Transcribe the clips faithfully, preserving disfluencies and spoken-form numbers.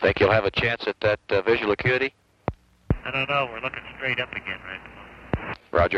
Think you'll have a chance at that uh, visual acuity? I don't know. We're looking straight up again right now. Roger.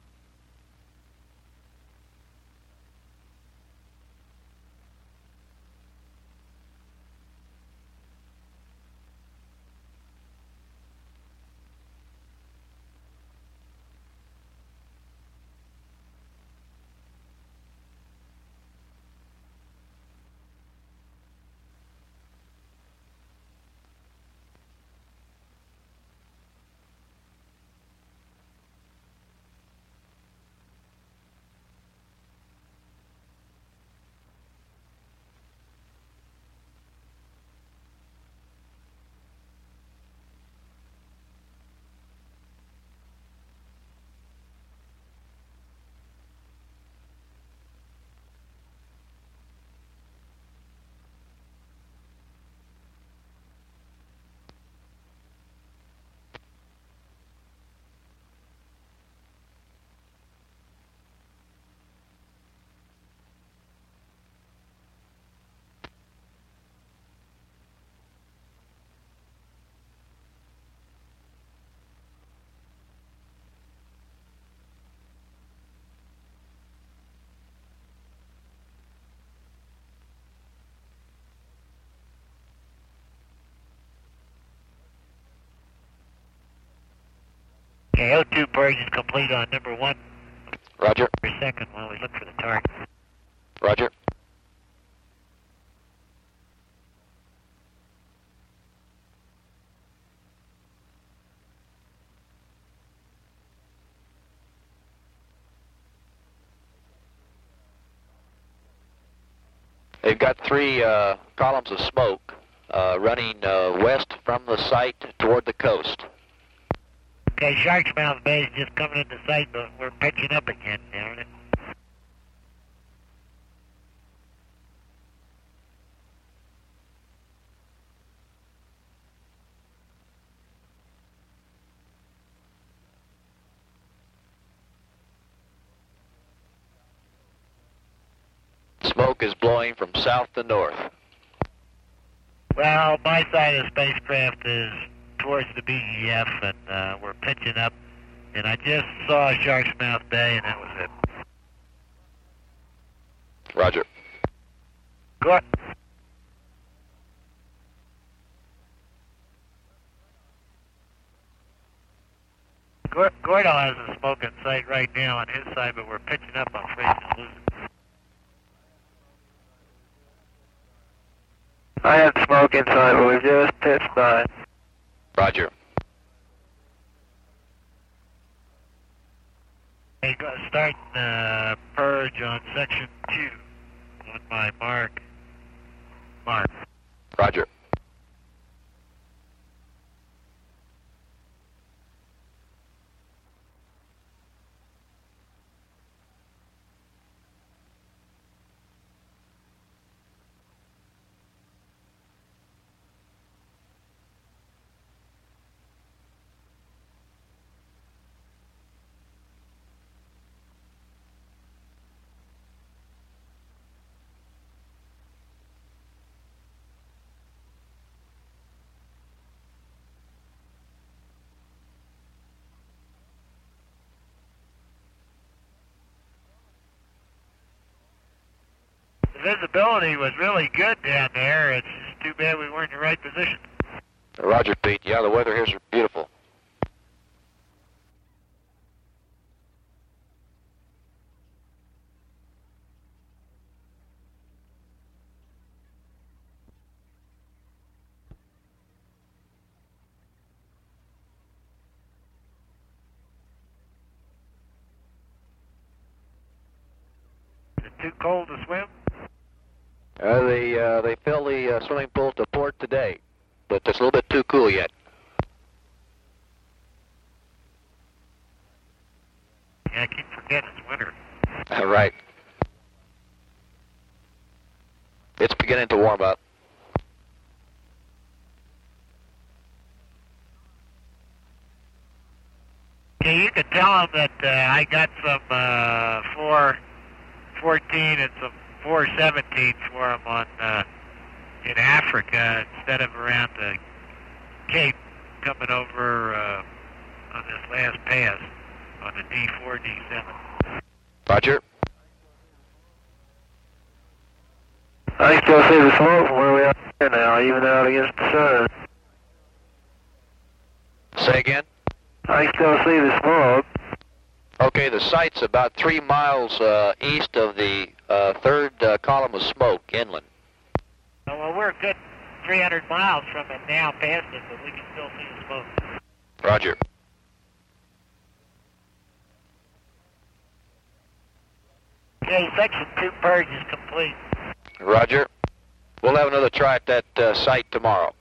Okay, O two purge is complete on number one. Roger. Per second while we look for the target. Roger. They've got three uh, columns of smoke uh, running uh, west from the site toward the coast. Okay, Shark's Mouth Bay is just coming into sight, but we're pitching up again now, isn't it? Smoke is blowing from south to north. Well, my side of the spacecraft is towards the B E F, and uh, we're pitching up. And I just saw Shark's Mouth Bay, and that was it. Roger. Good. Gordo has a smoke in sight right now on his side, but we're pitching up on Fraser's losing. I have smoke inside, but we've just pitched by. Roger. Hey, go- starting uh, purge on section two on my mark. Mark. Roger. The visibility was really good down there. It's just too bad we weren't in the right position. Roger, Pete. Yeah, the weather here's beautiful. Is it too cold to swim? Uh, they uh, they fill the uh, swimming pool to port today, but it's a little bit too cool yet. Yeah, I keep forgetting it's winter. All right. It's beginning to warm up. Okay, you can tell them that uh, I got some uh, four fourteen and some four seventeens for them on uh, in Africa instead of around the Cape, coming over uh, on this last pass on the D four, D seven. Roger. I can still see the smoke from where we are here now, even out against the sun. Say again? I can still see the smoke. Okay, the site's about three miles uh, east of the uh, third uh, column of smoke inland. Oh, well, we're a good three hundred miles from it now, past it, but we can still see the smoke. Roger. Okay, section two purge is complete. Roger. We'll have another try at that uh, site tomorrow.